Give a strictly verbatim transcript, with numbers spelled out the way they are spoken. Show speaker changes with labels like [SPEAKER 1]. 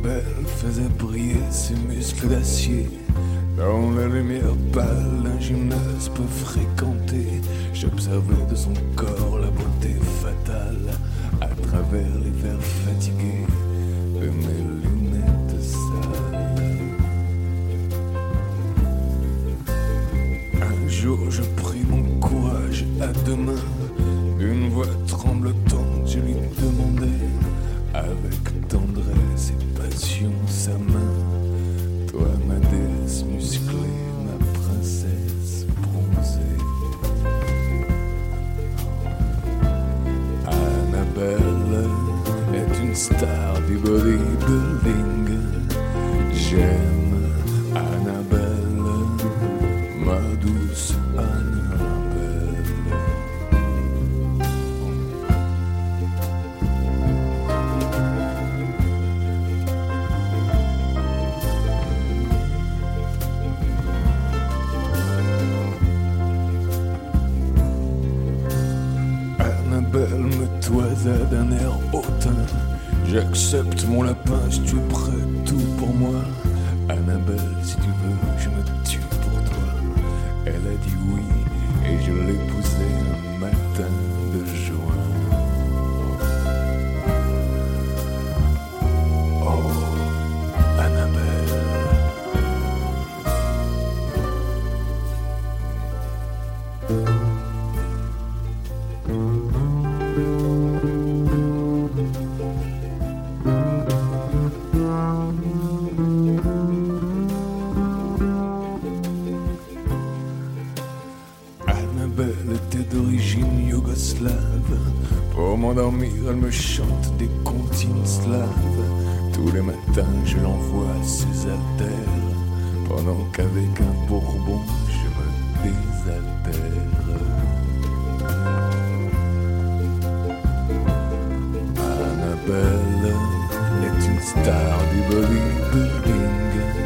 [SPEAKER 1] Annabelle faisait briller ses muscles d'acier. Dans la lumière pâle, un gymnase peut fréquenter. J'observais de son corps la beauté fatale à travers les verres fatigués de mes lunettes sales. Un jour je pris mon courage à deux mains. D'une voix tremblotante je lui demandai avec tendresse et passion sa main. Toi ma déesse musclée, ma princesse bronzée. Annabelle est une star du bodybuilding. J'aime Annabelle, ma douce Annabelle. Annabelle me toisa d'un air hautain. J'accepte mon lapin si tu es prêt, tout pour moi. Annabelle, si tu veux, je me tue pour toi. Elle a dit oui et je l'épousai un matin de juin. Oh, Annabelle. Annabelle était d'origine yougoslave. Pour m'endormir, elle me chante des comptines slaves. Tous les matins, je l'envoie à ses haltères, pendant qu'avec un bourbon, je me désaltère. Annabelle est une star du bodybuilding.